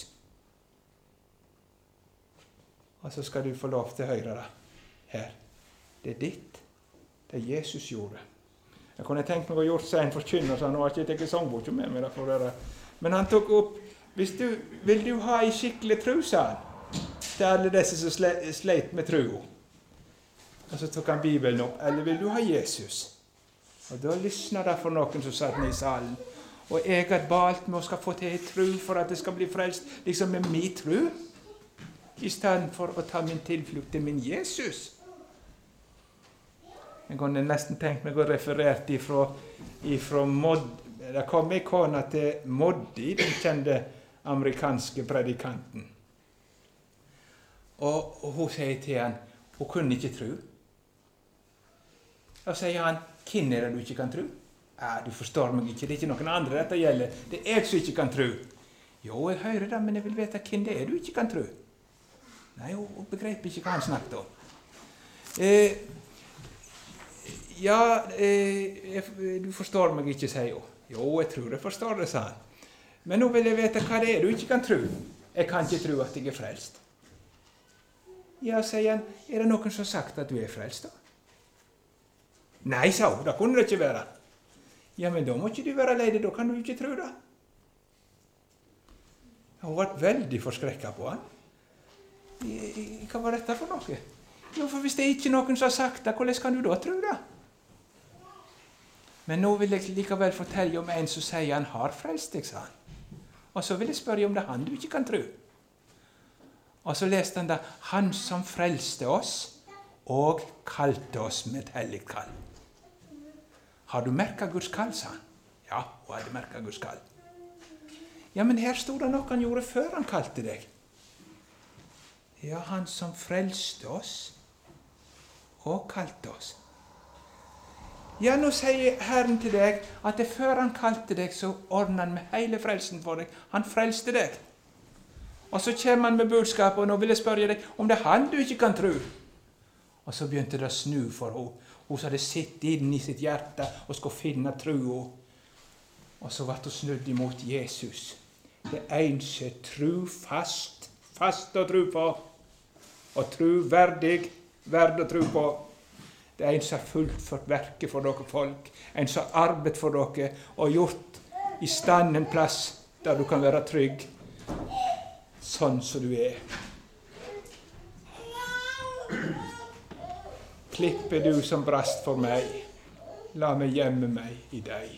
Og så skal du få lov til å høre det her. Det er ditt. Det Jesus gjorde. Jeg kunne tenkt meg å gjort seg en forkynnelse, nå har jeg ikke tatt sangboken med meg for det. Men han tok opp, hvis du, vil du ha en skikkelig tro, sa han, til alle disse som sleit med tro. Og så tok han Bibelen opp, eller vil du ha Jesus? Og da lysnet det for noen som satt ned i salen. Og jeg har balt med å skal få til en tro for at det skal bli frelst, liksom med min tro, i stedet for å ta min tilflukt til min Jesus. Jeg kunne nesten tenkt meg å referere ifra, ifra Mod, det kom en kone til Moddi, den kjente amerikanske predikanten. Og, og hun sier til han, hun kunne ikke tro. Da sier han, hvem er det du ikke kan tro? Ja, du forstår meg ikke, det er ikke noen andre dette gjelder. Det er jeg som ikke kan tro. Jo, jeg hører det, men jeg vil vite hvem det er du ikke kan tro. Nei, hun, hun begrep ikke hva han snakket om. Eh, ja, eh, jeg, du forstår meg ikke, sier hun. Jo, jeg tror jeg forstår det, sa han. Men nå vil jeg vite hva det er du ikke kan tro. Jeg kan ikke tro at jeg er frelst. Ja, sier han, er det noen som har sagt at du er frelst da? Nei, sa hun, det kunne det ikke være. Ja, men da må ikke du være ledig, da kan du ikke tro det. Hun var veldig forskrekket på han. Hva var dette for noe? Jo, for hvis det er ikke noen som har sagt det, hvordan kan du da tro det? Men nå vil jeg likevel fortelle om en som sier han har frelst deg, sa han. Og så vil jeg spørre om det er han du ikke kan tro. Og så leste han da, han som frelste oss og kalte oss med et helligt kall. Har du merket Guds kall, sa han? Ja, hun hadde merket Guds kall. Ja, men her stod det noe han gjorde før han kalte deg. Ja, han som frelste oss og kalte oss. Ja, nå sier Herren til deg at det før han kalte deg, så ordnet han med hele frelsen for deg. Han frelste deg. Og så kommer han med budskapet, og nå vil jeg spørre deg om det er han du ikke kan tro. Og så begynte det å snu for henne. Hun hadde sitt inn i sitt hjerte og skulle finne troen. Og så ble hun snudd imot Jesus. Det eneste trofast, fast å tro på, og troverdig, verd å tro på. Det er en som har fullført verket for dere folk, en som har arbeidet for dere, og gjort i stand en plass der du kan være trygg, sånn som du er. Klippe du som brast for meg, la meg gjemme meg i deg.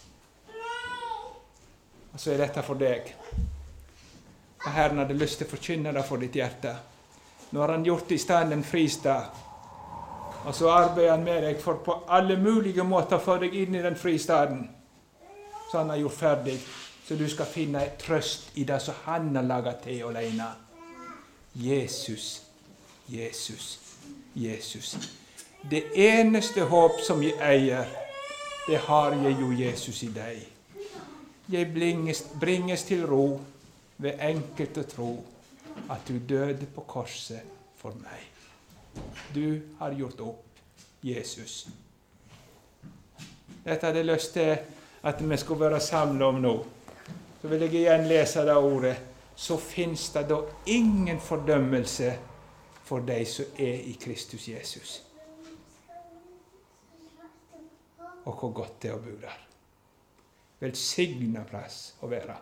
Og så er dette for deg. Og Herren hadde lyst til å forkynne det for ditt hjerte. Nå har han gjort i stand en fristad, og så arbeider han med deg for på alle mulige måter å få deg inn i den fristaden, så han har gjort ferdig, så du skal finne trøst i det som han har laget til alene. Jesus, Jesus, Jesus. Det eneste håp som jeg eier, det har jeg jo Jesus i deg. Jeg bringes, bringes til ro ved enkelt å tro at du døde på korset for meg. Du har gjort opp, Jesus. Dette hadde jeg lyst til at vi skulle være samlet om nå. Så vil jeg igjen lese det ordet. Så finnes det da ingen fordømmelse for de som er i Kristus Jesus. Og hvor godt det er å bo der. Velsignet plass å være.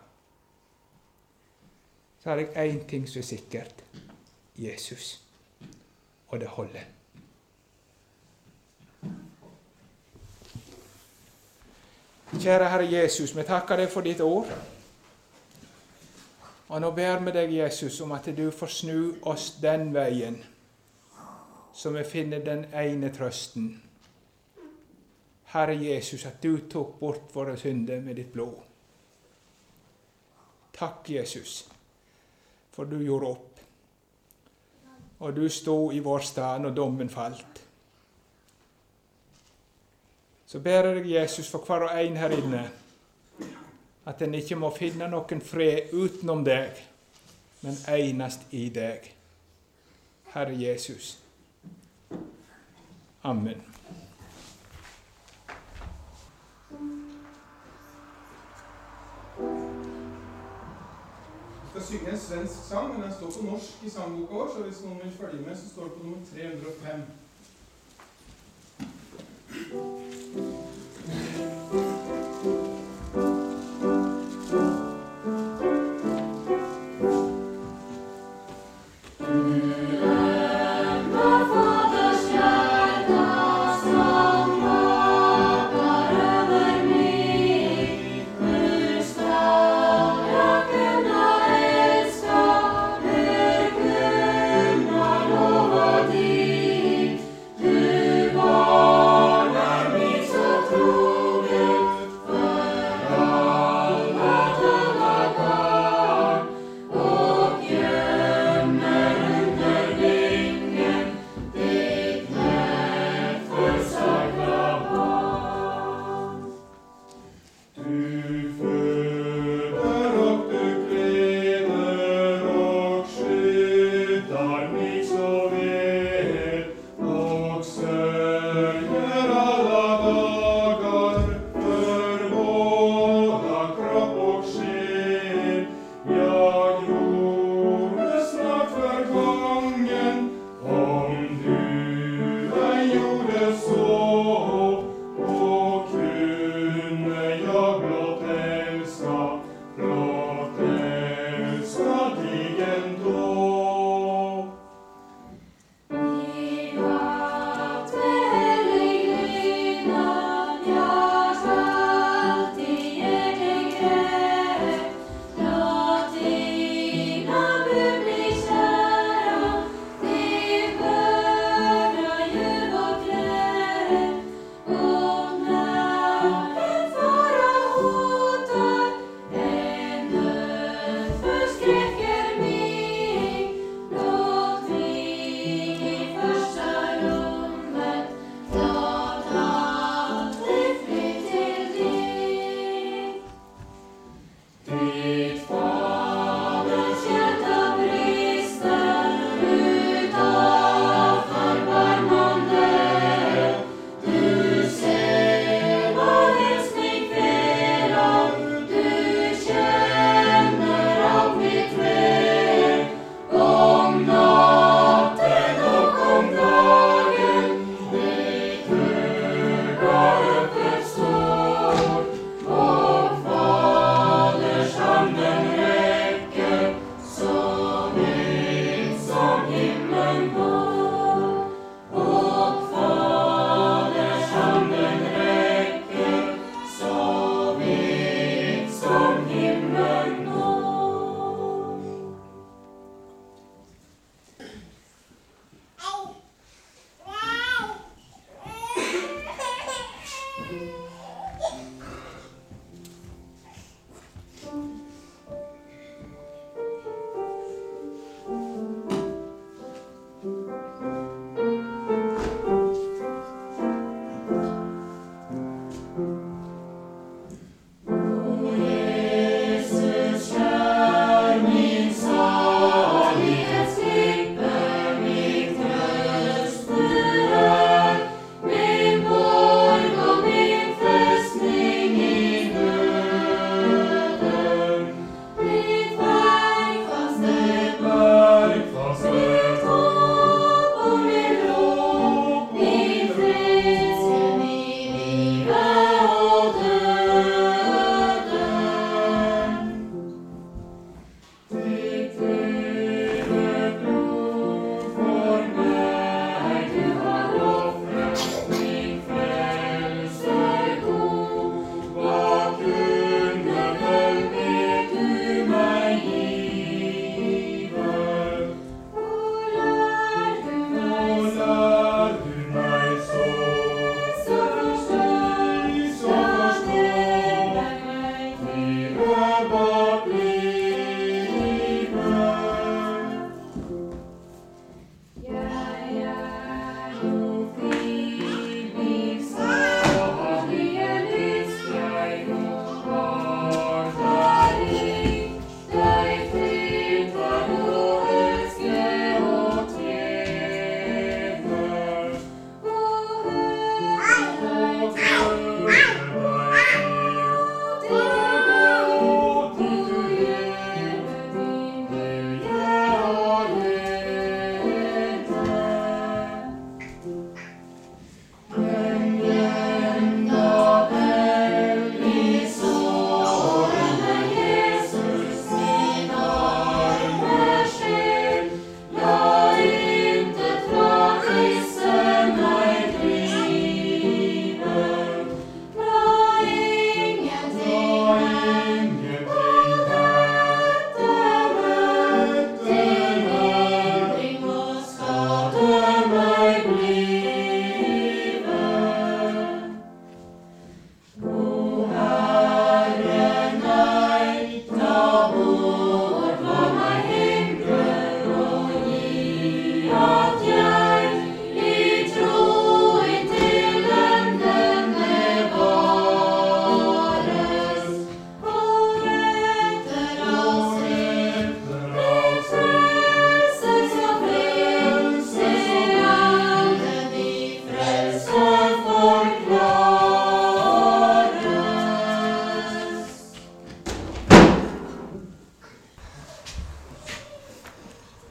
Så har jeg en ting som er sikkert. Jesus. Og det holder. Kjære Herre Jesus, vi takker deg for ditt ord. Og nå ber vi deg, Jesus, om at du får snu oss den veien, så vi finner den ene trøsten. Herre Jesus, at du tok bort våre synder med ditt blod. Takk, Jesus, for du gjorde opp. Og du stod i vår sted når dommen falt. Så ber jeg deg, Jesus, for hver og en her inne, at en ikke må finne noen fred utenom deg, men enest i deg. Herre Jesus. Amen. Jeg skal synge en svensk sang, men den står på norsk i sangboka vår, så hvis noen vil følge med, så står det på nummer tre hundre og fem. Lova dig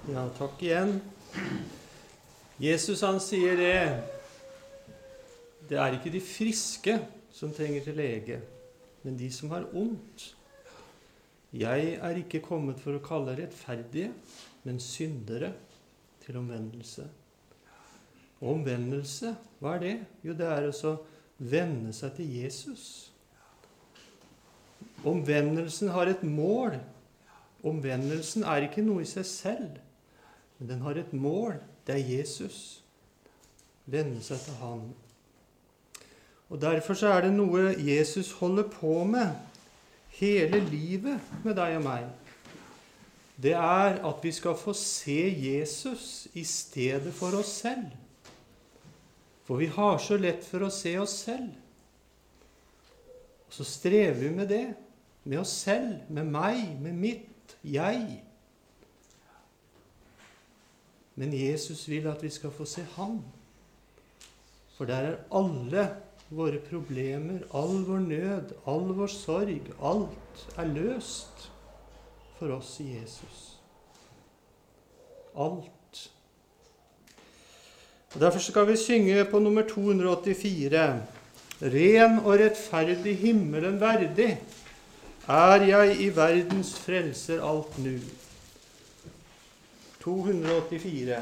Ja, takk igjen. Jesus han sier det. Det er ikke de friske som trenger til lege, men de som har ondt. Jeg er ikke kommet for å kalle rettferdige, men syndere til omvendelse. Og omvendelse, hva er det? Jo, det er også å vende seg til Jesus. Omvendelsen har et mål. Omvendelsen er ikke noe i seg selv, men den har et mål. Det er Jesus. Vende seg til han. Og derfor så er det noe Jesus holder på med hele livet med deg og meg. Det er at vi skal få se Jesus i stedet for oss selv. For vi har så lett for å se oss selv. Og så strever vi med det. Med oss selv, med meg, med mitt, jeg. Men Jesus vil at vi skal få se ham. For der er alle våre problemer, all vår nød, all vår sorg, alt er løst for oss i Jesus. Alt. Og derfor skal vi synge på nummer to hundre åttifire. Ren og rettferdig himmelen verdig, er jeg i verdens frelser alt nu. to hundre åttifire.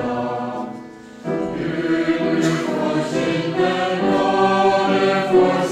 For